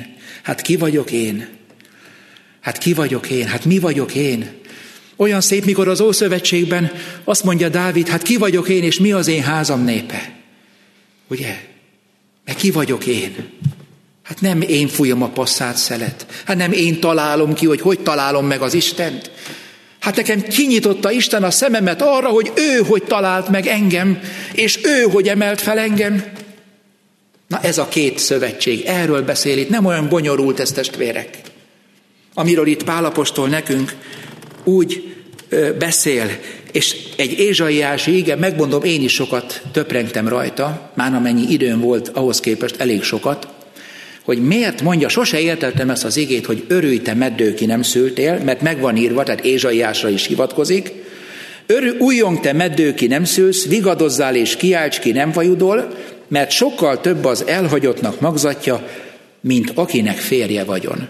[SPEAKER 1] Hát ki vagyok én? Hát ki vagyok én? Hát mi vagyok én? Olyan szép, mikor az Ószövetségben azt mondja Dávid, hát ki vagyok én, és mi az én házam népe? Ugye? Mert ki vagyok én? Hát nem én fújom a passzát szelet. Hát nem én találom ki, hogy találom meg az Istent. Hát nekem kinyitotta Isten a szememet arra, hogy ő hogy talált meg engem, és ő hogy emelt fel engem. Na ez a két szövetség, erről beszél itt, nem olyan bonyolult ez, testvérek. Amiről itt Pál apostol nekünk úgy beszél, és egy ézsaiási ige, megmondom, én is sokat töprengtem rajta, már amennyi időm volt, ahhoz képest elég sokat, hogy miért mondja, sose értettem ezt az igét, hogy örülj te meddő, ki nem szültél, mert megvan írva, tehát Ézsaiásra is hivatkozik, újjong te meddő, ki nem szülsz, vigadozzál és kiálts, ki nem vajudol, mert sokkal több az elhagyottnak magzatja, mint akinek férje vagyon.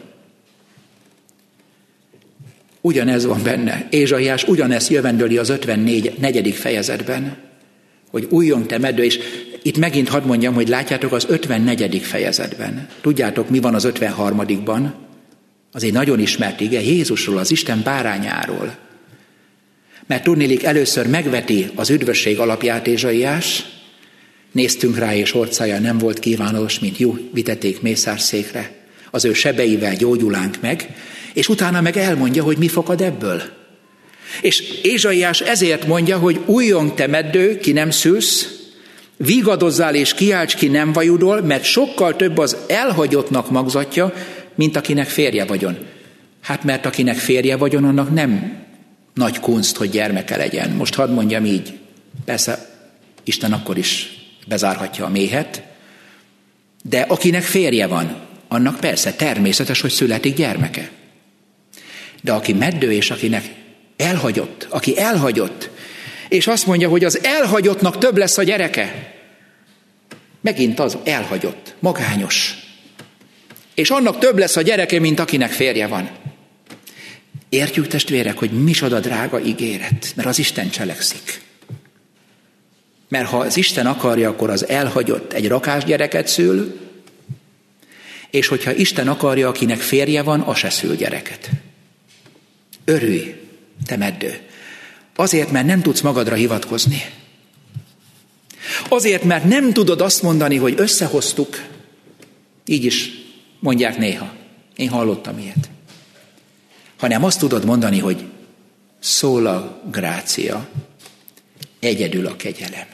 [SPEAKER 1] Ugyanez van benne. Ézsaiás ugyanezt jövendöli az 54. fejezetben, hogy újjong te meddő, és itt megint hadd mondjam, hogy látjátok az 54. fejezetben. Tudjátok, mi van az 53-ban? Az egy nagyon ismert ige, Jézusról, az Isten bárányáról. Mert tudniillik, először megveti az üdvösség alapját Ézsaiás, néztünk rá, és orcája nem volt kívánatos, mint juh, vitették mészárszékre. Az ő sebeivel gyógyulánk meg, és utána meg elmondja, hogy mi fakad ebből. És Ézsaiás ezért mondja, hogy újjong te meddő, ki nem szülsz, vigadozzál és kiálts, ki nem vajudol, mert sokkal több az elhagyottnak magzatja, mint akinek férje vagyon. Hát mert akinek férje vagyon, annak nem nagy kunst, hogy gyermeke legyen. Most hadd mondjam így, persze Isten akkor is bezárhatja a méhet, de akinek férje van, annak persze természetes, hogy születik gyermeke. De aki meddő és akinek elhagyott, aki elhagyott, és azt mondja, hogy az elhagyottnak több lesz a gyereke. Megint az elhagyott, magányos. És annak több lesz a gyereke, mint akinek férje van. Értjük, testvérek, hogy micsoda drága ígéret, mert az Isten cselekszik. Mert ha az Isten akarja, akkor az elhagyott egy rakás gyereket szül, és hogyha Isten akarja, akinek férje van, az se szül gyereket. Örülj, te meddő. Azért, mert nem tudsz magadra hivatkozni. Azért, mert nem tudod azt mondani, hogy összehoztuk. Így is mondják néha. Én hallottam ilyet. Hanem azt tudod mondani, hogy sola gratia, egyedül a kegyelem.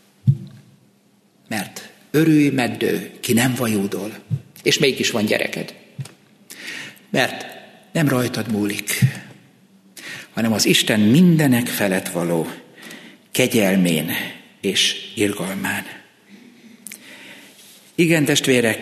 [SPEAKER 1] Mert örülj, meddő, ki nem vajúdol, és mégis van gyereked. Mert nem rajtad múlik, hanem az Isten mindenek felett való kegyelmén és irgalmán. Igen, testvérek,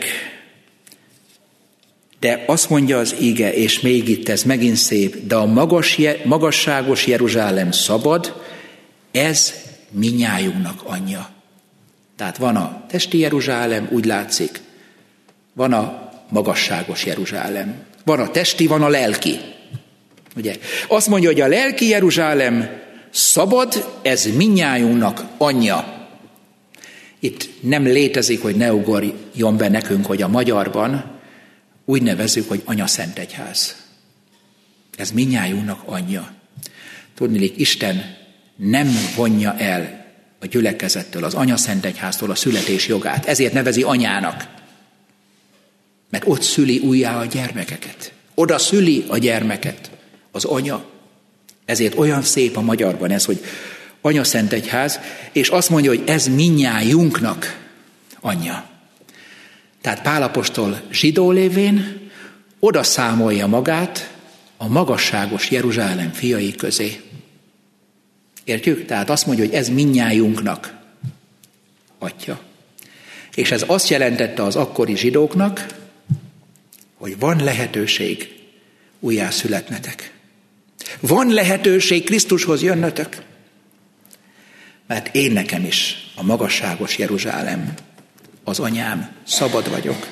[SPEAKER 1] de azt mondja az ige, és még itt ez megint szép, de a magasságos Jeruzsálem szabad, ez mindnyájunknak anyja. Tehát van a testi Jeruzsálem, úgy látszik, van a magasságos Jeruzsálem. Van a testi, van a lelki. Ugye? Azt mondja, hogy a lelki Jeruzsálem szabad, ez mindnyájunknak anyja. Itt nem létezik, hogy ne ugorjon be nekünk, hogy a magyarban úgy nevezzük, hogy anyaszentegyház. Ez mindnyájunknak anyja. Tudniillik, Isten nem vonja el a gyülekezettől, az anyaszentegyháztól a születés jogát. Ezért nevezi anyának. Mert ott szüli újjá a gyermekeket. Oda szüli a gyermeket az anya. Ezért olyan szép a magyarban ez, hogy anyaszentegyház, és azt mondja, hogy ez mindnyájunknak anyja. Tehát Pál apostol zsidó lévén oda számolja magát a magasságos Jeruzsálem fiai közé. Értjük? Tehát azt mondja, hogy ez mindnyájunknak atya. És ez azt jelentette az akkori zsidóknak, hogy van lehetőség újjászületnetek. Van lehetőség Krisztushoz jönnötök. Mert én nekem is a magasságos Jeruzsálem, az anyám, szabad vagyok.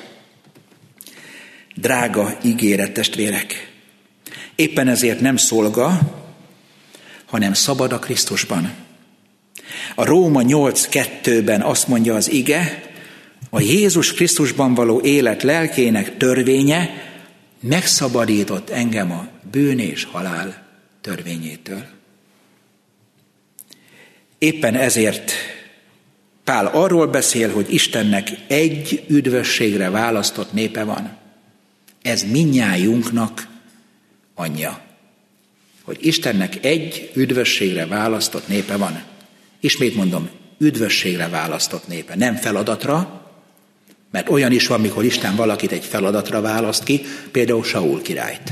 [SPEAKER 1] Drága ígéret, testvérek. Éppen ezért nem szolga, hanem szabad a Krisztusban. A Róma 8:2-ben azt mondja az ige, A Jézus Krisztusban való élet lelkének törvénye megszabadított engem a bűn és halál törvényétől. Éppen ezért Pál arról beszél, hogy Istennek egy üdvösségre választott népe van. Ez mindnyájunknak anyja. Hogy Istennek egy üdvösségre választott népe van. Ismét mondom, üdvösségre választott népe, nem feladatra, mert olyan is van, mikor Isten valakit egy feladatra választ ki, például Saul királyt.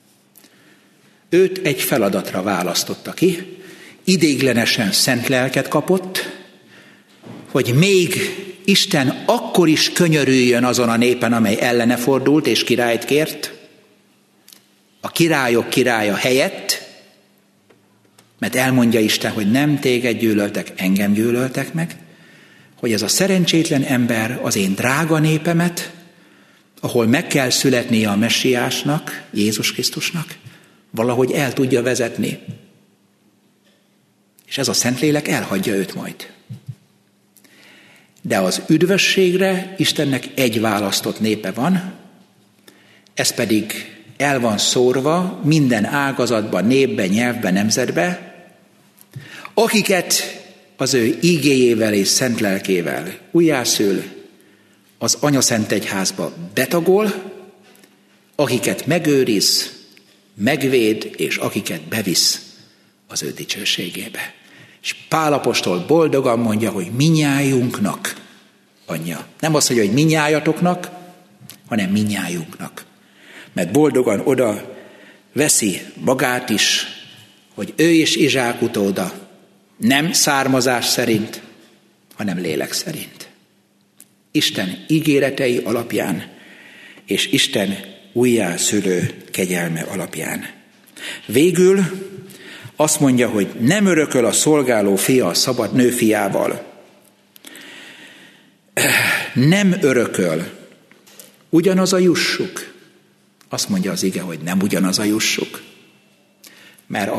[SPEAKER 1] Őt egy feladatra választotta ki, ideiglenesen szent lelket kapott, hogy még Isten akkor is könyörüljön azon a népen, amely ellene fordult és királyt kért, a királyok királya helyett, mert elmondja Isten, hogy nem téged gyűlöltek, engem gyűlöltek meg, hogy ez a szerencsétlen ember az én drága népemet, ahol meg kell születnie a messiásnak, Jézus Krisztusnak, valahogy el tudja vezetni. És ez a Szentlélek elhagyja őt majd. De az üdvösségre Istennek egy választott népe van, ez pedig el van szórva minden ágazatban, népben, nyelvben, nemzetben, akiket az ő ígéjével és szent lelkével újjászül, az Anyaszentegyházba betagol, akiket megőriz, megvéd, és akiket bevisz az ő dicsőségébe. És Pál apostol boldogan mondja, hogy minnyájunknak anyja. Nem azt mondja, hogy minnyájatoknak, hanem minnyájunknak. Mert boldogan oda veszi magát is, hogy ő is Izsák utóda, nem származás szerint, hanem lélek szerint. Isten ígéretei alapján, és Isten újjászülő kegyelme alapján. Végül azt mondja, hogy nem örököl a szolgáló fia a szabad nő fiával. Nem örököl. Ugyanaz a jussuk. Azt mondja az ige, hogy nem ugyanaz a jussuk. Mert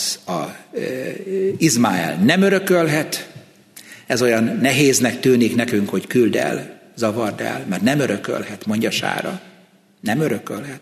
[SPEAKER 1] Izmael nem örökölhet, ez olyan nehéznek tűnik nekünk, hogy küld el, zavard el, mert nem örökölhet, mondja Sára. Nem örökölhet.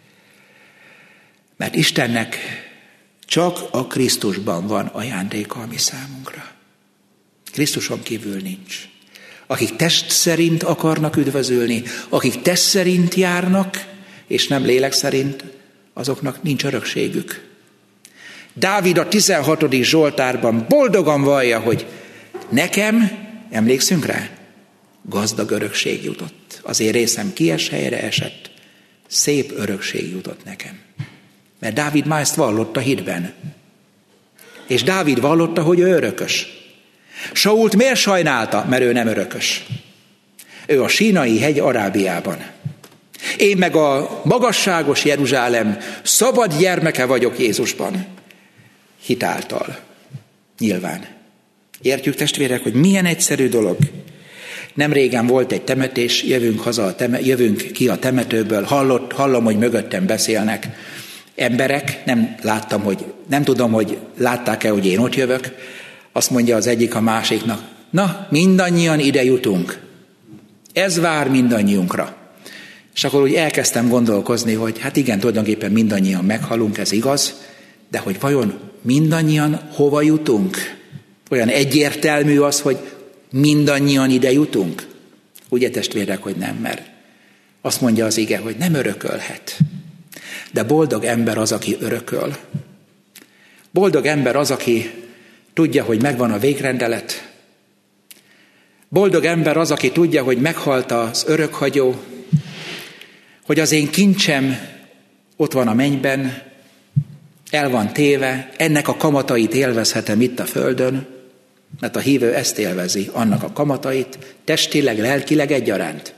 [SPEAKER 1] Mert Istennek csak a Krisztusban van ajándéka a mi számunkra. Krisztuson kívül nincs. Akik test szerint akarnak üdvözülni, akik test szerint járnak, és nem lélek szerint, azoknak nincs örökségük. Dávid a 16. Zsoltárban boldogan vallja, hogy nekem, emlékszünk rá, gazdag örökség jutott. Az én részem kies helyre esett, szép örökség jutott nekem. Mert Dávid már ezt vallotta hitben. És Dávid vallotta, hogy ő örökös. Sault miért sajnálta? Mert ő nem örökös. Ő a Sínai hegy Arábiában. Én meg a magasságos Jeruzsálem szabad gyermeke vagyok Jézusban. Hitáltal. Nyilván. Értjük, testvérek, hogy milyen egyszerű dolog. Nem régen volt egy temetés, jövünk ki a temetőből, hallom, hogy mögöttem beszélnek emberek, nem tudom, hogy látták-e, hogy én ott jövök. Azt mondja az egyik a másiknak, na, mindannyian ide jutunk. Ez vár mindannyiunkra. És akkor úgy elkezdtem gondolkozni, hogy hát igen, tulajdonképpen mindannyian meghalunk, ez igaz, de hogy vajon mindannyian hova jutunk? Olyan egyértelmű az, hogy mindannyian ide jutunk? Ugye testvérek, hogy nem, mert azt mondja az ige, hogy nem örökölhet. De boldog ember az, aki örököl. Boldog ember az, aki tudja, hogy megvan a végrendelet. Boldog ember az, aki tudja, hogy meghalt az örökhagyó, hogy az én kincsem ott van a mennyben, el van téve, ennek a kamatait élvezhetem itt a földön, mert a hívő ezt élvezi, annak a kamatait, testileg, lelkileg egyaránt.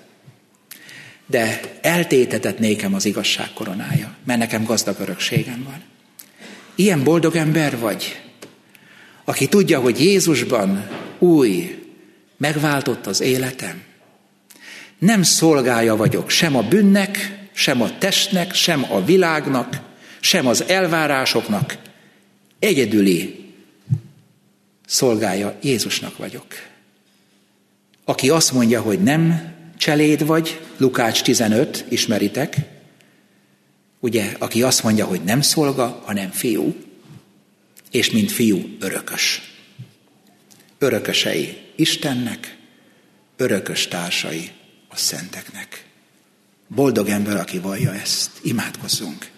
[SPEAKER 1] De eltétetett nékem az igazság koronája, mert nekem gazdag örökségem van. Ilyen boldog ember vagy, aki tudja, hogy Jézusban új, megváltott az életem. Nem szolgája vagyok sem a bűnnek, sem a testnek, sem a világnak, sem az elvárásoknak. Egyedüli szolgája Jézusnak vagyok. Aki azt mondja, hogy nem Cseléd vagy, Lukács 15, ismeritek, ugye, aki azt mondja, hogy nem szolga, hanem fiú, és mint fiú örökös. Örökösei Istennek, örökös társai a szenteknek. Boldog ember, aki vallja ezt. Imádkozzunk.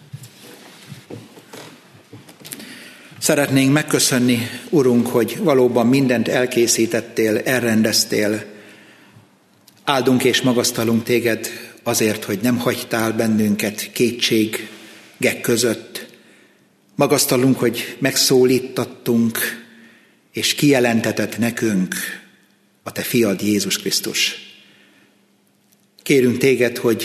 [SPEAKER 1] Szeretnénk megköszönni, Urunk, hogy valóban mindent elkészítettél, elrendeztél. Áldunk és magasztalunk téged azért, hogy nem hagytál bennünket kétségek között. Magasztalunk, hogy megszólítattunk, és kijelentetett nekünk a te fiad Jézus Krisztus. Kérünk téged, hogy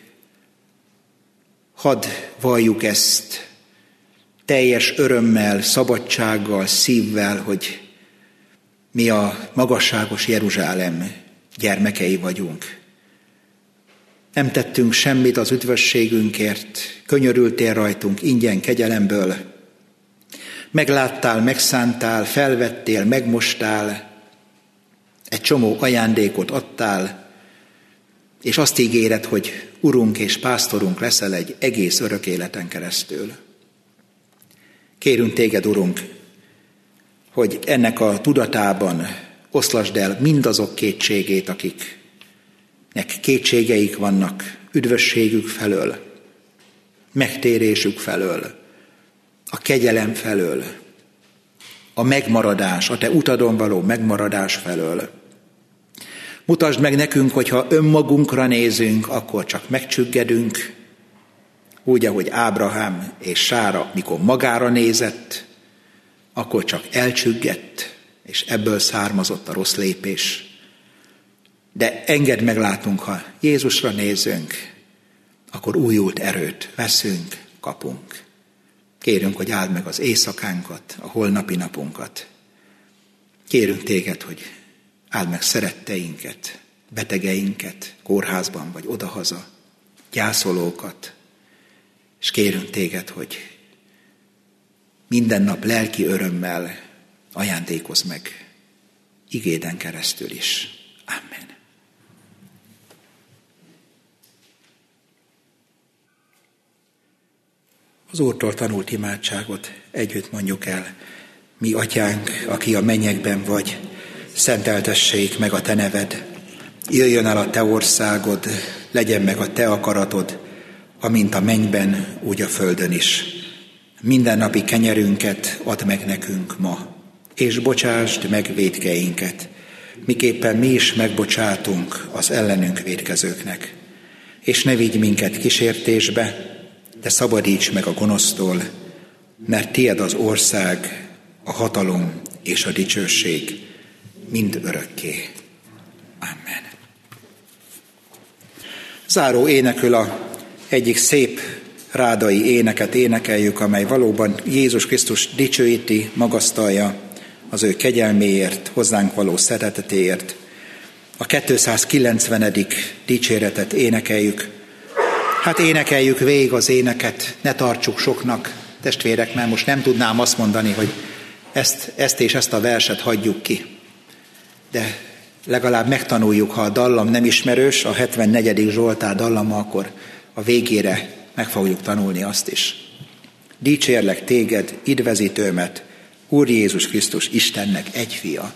[SPEAKER 1] hadd valljuk ezt teljes örömmel, szabadsággal, szívvel, hogy mi a magasságos Jeruzsálem gyermekei vagyunk. Nem tettünk semmit az üdvösségünkért, könyörültél rajtunk ingyen kegyelemből. Megláttál, megszántál, felvettél, megmostál, egy csomó ajándékot adtál, és azt ígéred, hogy Urunk és Pásztorunk leszel egy egész örök életen keresztül. Kérünk téged, Urunk, hogy ennek a tudatában oszlasd el mindazok kétségét, akiknek kétségeik vannak üdvösségük felől, megtérésük felől, a kegyelem felől, a megmaradás, a te utadon való megmaradás felől. Mutasd meg nekünk, hogyha önmagunkra nézünk, akkor csak megcsüggedünk, úgy, ahogy Ábrahám és Sára, mikor magára nézett, akkor csak elcsüggett, és ebből származott a rossz lépés. De engedd meglátunk, ha Jézusra nézünk, akkor újult erőt veszünk, kapunk. Kérünk, hogy áld meg az éjszakánkat, a holnapi napunkat. Kérünk téged, hogy áld meg szeretteinket, betegeinket, kórházban vagy odahaza, gyászolókat, és kérünk téged, hogy minden nap lelki örömmel ajándékozz meg igéden keresztül is. Amen. Az Úrtól tanult imádságot együtt mondjuk el. Mi atyánk, aki a mennyekben vagy, szenteltessék meg a te neved. Jöjjön el a te országod, legyen meg a te akaratod, amint a mennyben, úgy a földön is. Mindennapi kenyerünket add meg nekünk ma, és bocsásd meg vétkeinket, miképpen mi is megbocsátunk az ellenünk vétkezőknek. És ne vigy minket kísértésbe, de szabadíts meg a gonosztól, mert tied az ország, a hatalom és a dicsőség mind örökké. Amen. Záró énekül a egyik szép rádai éneket énekeljük, amely valóban Jézus Krisztus dicsőíti, magasztalja az ő kegyelméért, hozzánk való szeretetéért. A 290. dicséretet énekeljük. Hát énekeljük végig az éneket, ne tartsuk soknak, testvérek, mert most nem tudnám azt mondani, hogy ezt és ezt a verset hagyjuk ki. De legalább megtanuljuk, ha a dallam nem ismerős, a 74. Zsoltár dallama, akkor a végére meg fogjuk tanulni azt is. Dicsérlek téged, idvezítőmet, Úr Jézus Krisztus, Istennek egy fia.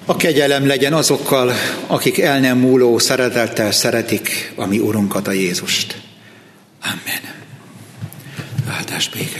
[SPEAKER 1] A kegyelem legyen azokkal, akik el nem múló szeretettel szeretik a mi Urunkat, a Jézust. Amen. Áldás békesség.